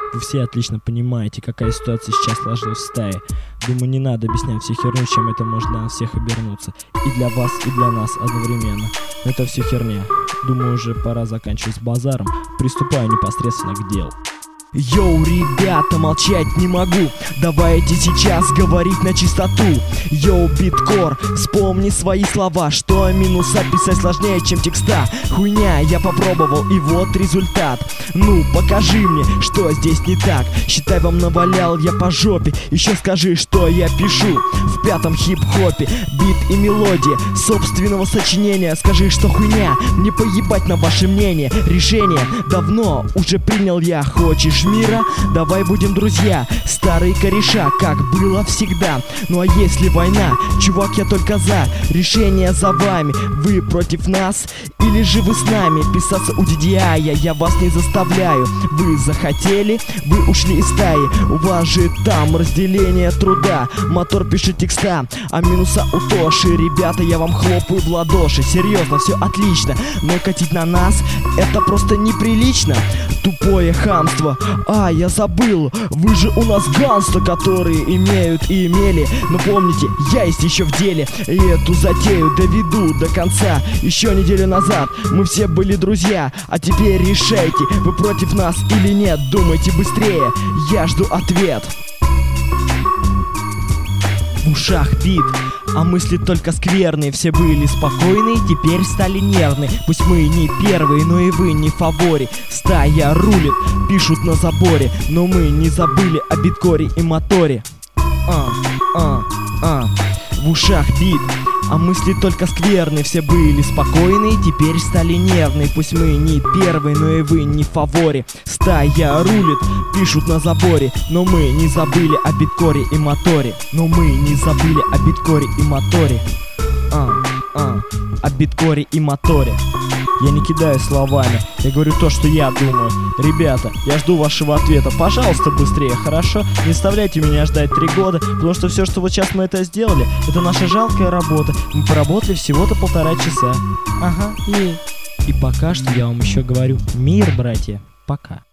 Вы все отлично понимаете, какая ситуация сейчас сложилась в стае. Думаю, не надо объяснять всю херню, чем это может для нас всех обернуться. И для вас, и для нас одновременно. Но это все херня. Думаю, уже пора заканчивать с базаром. Приступаю непосредственно к делу. Йоу, ребята, молчать не могу. Давайте сейчас говорить на чистоту. Йоу, биткор, вспомни свои слова, что минуса писать сложнее, чем текста. Хуйня, я попробовал, и вот результат. Ну, покажи мне, что здесь не так. Считай, вам навалял я по жопе. Еще скажи, что я пишу в пятом хип-хопе. Бит и мелодия собственного сочинения. Скажи, что хуйня, мне поебать на ваше мнение. Решение давно уже принял я. Хочешь мира? Давай будем друзья. Старые кореша, как было всегда. Ну а если война? Чувак, я только за. Решение за вами. Вы против нас? Или же вы с нами? Писаться у DDI я вас не заставляю. Вы захотели? Вы ушли из стаи. У вас же там разделение труда. Мотор пишет текста, а минуса у Тоши. Ребята, я вам хлопаю в ладоши. Серьезно, все отлично. Но катить на нас это просто неприлично. Тупое хамство. А, я забыл, вы же у нас ганста, которые имеют и имели. Но помните, я есть еще в деле. И эту затею доведу до конца. Еще неделю назад мы все были друзья. А теперь решайте, вы против нас или нет. Думайте быстрее, я жду ответ. В ушах бит, а мысли только скверные. Все были спокойные, теперь стали нервны. Пусть мы не первые, но и вы не фавори. Стая рулит, пишут на заборе. Но мы не забыли о биткоре и моторе. В ушах бит, а мысли только скверные. Все были спокойные, теперь стали нервные. Пусть мы не первые, но и вы не фавори. Стая рулит, пишут на заборе. Но мы не забыли о биткоре и моторе. Но мы не забыли о биткоре и моторе. О биткоре и моторе. Я не кидаю словами, я говорю то, что я думаю. Ребята, я жду вашего ответа. Пожалуйста, быстрее, хорошо? Не заставляйте меня ждать 3 года, потому что все, что вот сейчас мы это сделали, это наша жалкая работа. Мы поработали всего-то 1,5 часа. Ага, и пока что я вам еще говорю: мир, братья, пока.